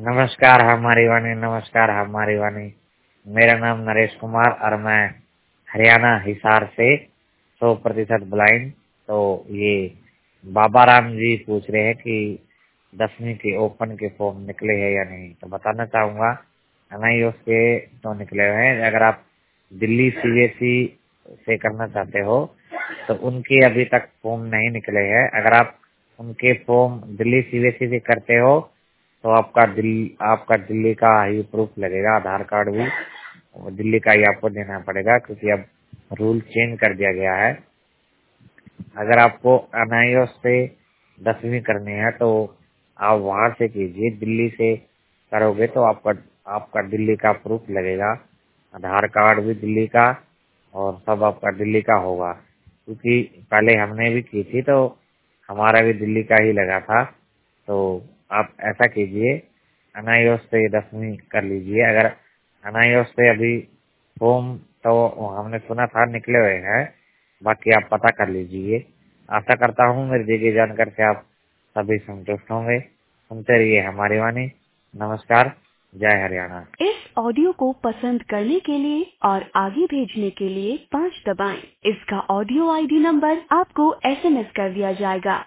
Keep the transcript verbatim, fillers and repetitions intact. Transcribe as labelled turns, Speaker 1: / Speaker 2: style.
Speaker 1: नमस्कार हमारी वाणी, नमस्कार हमारी वाणी। मेरा नाम नरेश कुमार और मैं हरियाणा हिसार से सौ प्रतिशत ब्लाइंड। तो ये बाबा राम जी पूछ रहे हैं कि दसवीं के ओपन के फॉर्म निकले हैं या नहीं। तो बताना चाहूँगा नहीं, उसके तो निकले हुए हैं। अगर आप दिल्ली सीबीएसई से करना चाहते हो तो उनके अभी तक फॉर्म नहीं निकले हैं। अगर आप उनके फॉर्म दिल्ली सीबीएसई से करते हो तो आपका दिल्ली आपका दिल्ली का ही प्रूफ लगेगा, आधार कार्ड भी और दिल्ली का ही आपको देना पड़ेगा, क्योंकि अब रूल चेंज कर दिया गया है। अगर आपको एनआईओ से दसवीं करनी है तो आप वहां से कीजिए। दिल्ली से करोगे तो आपका आपका दिल्ली का प्रूफ लगेगा, आधार कार्ड भी दिल्ली का और सब आपका दिल्ली का होगा। क्योंकि पहले हमने भी की थी तो हमारा भी दिल्ली का ही लगा था। तो आप ऐसा कीजिए, एनआईओ से दसवीं कर लीजिए। अगर एनआईओ से अभी फॉर्म तो हमने सुना था निकले हुए हैं, बाकी आप पता कर लीजिए। आशा करता हूँ मेरी दी गई जानकारी से आप सभी संतुष्ट होंगे। सुनते रहिए हमारी वाणी। नमस्कार, जय हरियाणा।
Speaker 2: इस ऑडियो को पसंद करने के लिए और आगे भेजने के लिए पाँच दबाएं। इसका ऑडियो आईडी नंबर आपको एसएमएस कर दिया जाएगा।